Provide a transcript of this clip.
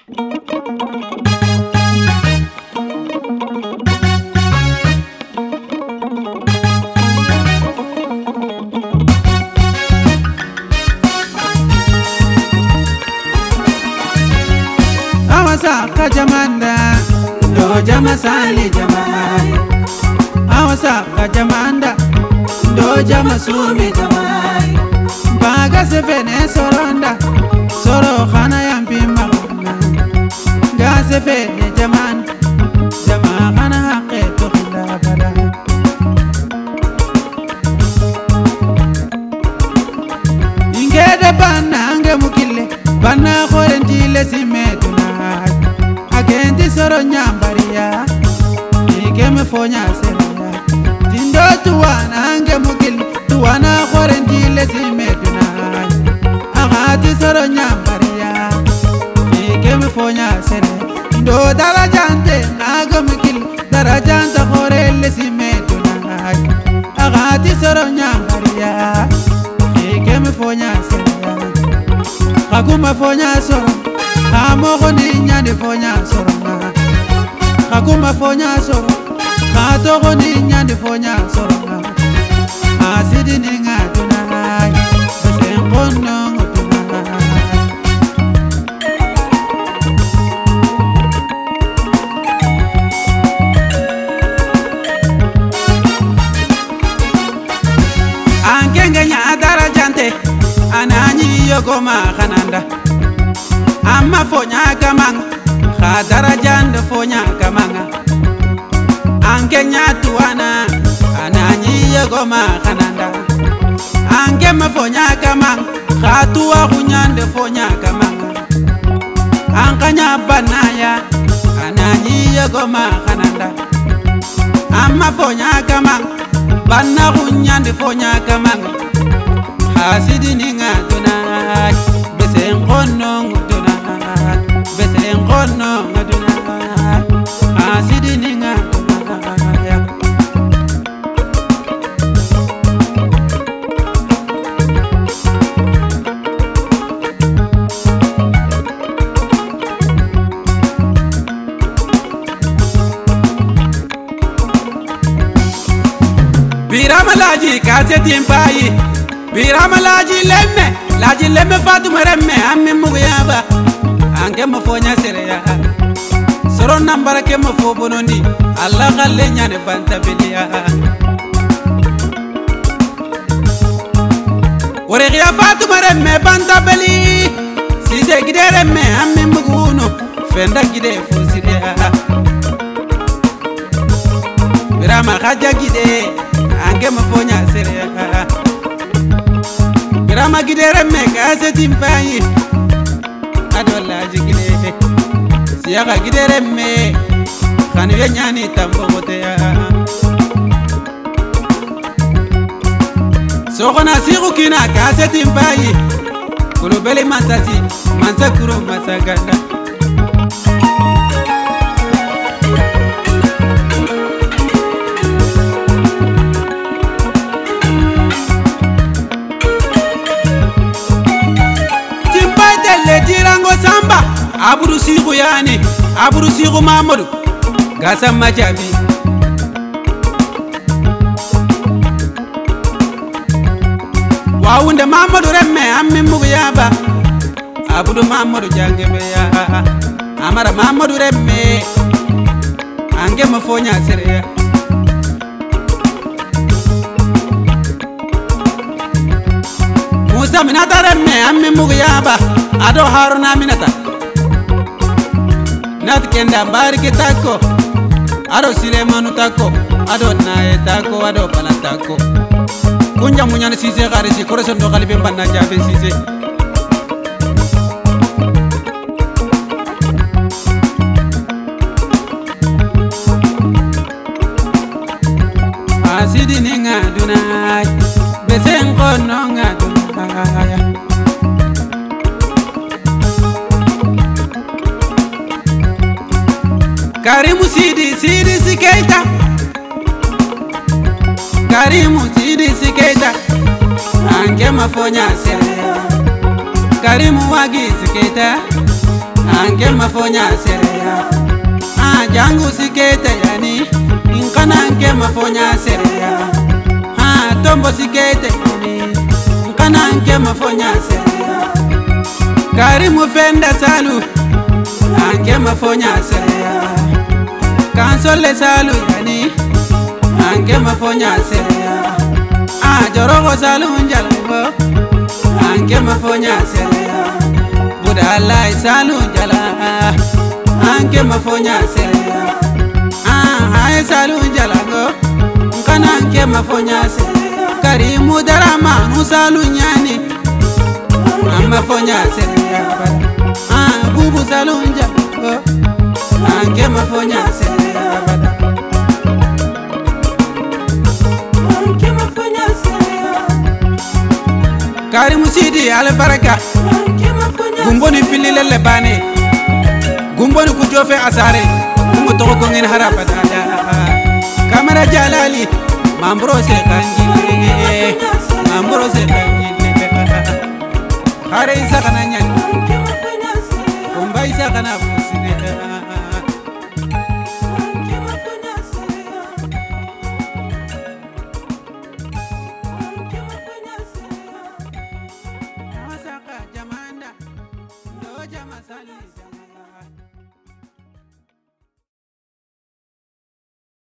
Awasa kajamanda ndo jama sali jamai. Awasa kajamanda ndo jama sumi jamai. Baga sefene soronda soro khana yampima khana. Ga sefene jaman jama khana haqqe tukhla bada. Ingede banna nge mukille banna khorentile simetuna. Agenti soro nyambariya ikeme fonya seria tindo tuwana ange mugil tuwana khorentile simeduna agati soro nyambariya ikeme fonya seria tindo darajante naga mugil darajanta khorelle simeduna agati soro nyambariya ikeme fonya seria akuma fonya soro Amogo niña de foña sorona Akuma foña soro Katogo niña de foña sorona Asidi ninga tunay Sengono tunay Angenge nya darajante Anani yogoma kananda Amma fonya kamanga khadara jande fonya kamanga ange nyatuana ananyi yegoma khananda ange mafonya kamanga khatuwa kunyande fonya kamanga ankanya banaya ananyi yegoma khananda amma fonya kamanga banna kunyande fonya kamanga hasidi ninga tunay besengono Besengono maduna asidi ninga ya Biramalaji kasetin bayi Biramalaji lemme Fatuma remme amme mugiyaba Ange mafonya sereya Soro nambara ke mafo bonondi Allah galle nyane banta biliya Wore giya Fatuma remme banta beli Sise gide remme amme mbuguno Fenda gide fosireya Birama khaja gide Ange mafonya sereya Birama gide remme kase timpayi Adola jigile Siyaga gidere me Khani yenyani tambote ya Sokona sigu kina kaseti mbayi Kulubeli mansasi Mansa kuro masaganda Timpai tele jirango samba Aburu sigu yani Aburu sigu Mamadou Gasa majabi Wawunde Mamadou remme amme muguyaba Abudu Mamadou jangebe ya Amara Mamadou remme Ange mafonya sereya Musa minata remme amme muguyaba Ado Haruna minata Nat kenda bariki tako Ado Silemanu tako Ado nae tako Ado bala tako Kunja munyana sise garisi Koroso ndo kalibe mbana jabe sise Asidi ninga dunay Besengo nonga dunay Karimu Sidi Sikeita Karimu Sidi Sikeita Ange mafonya sereya Karimu Wagi Sikeita anke mafonya sereya jangu sikete yani inkana anke mafonya sereya tombo sikete yani inkana anke mafonya sereya Karimu Fenda Salu anke mafonya sereya Kansole Salu yani anke mafonya sereya Jorogo Salu njalabo anke mafonya sereya Budalai Salu njala anke mafonya sereya Hai Salu njalago nkana anke mafonya sereya Karimu Darama Salu nyani mafonya sereya Bubu Salu njalago anke mafonya sereya Karimu Sidi Albaraka Gumboni filile lebane Gumboni kujofe asare Gumboni toko kongin harapata Kamera Jalali Mambro se kangile Mambro se kangile Hare isa kananya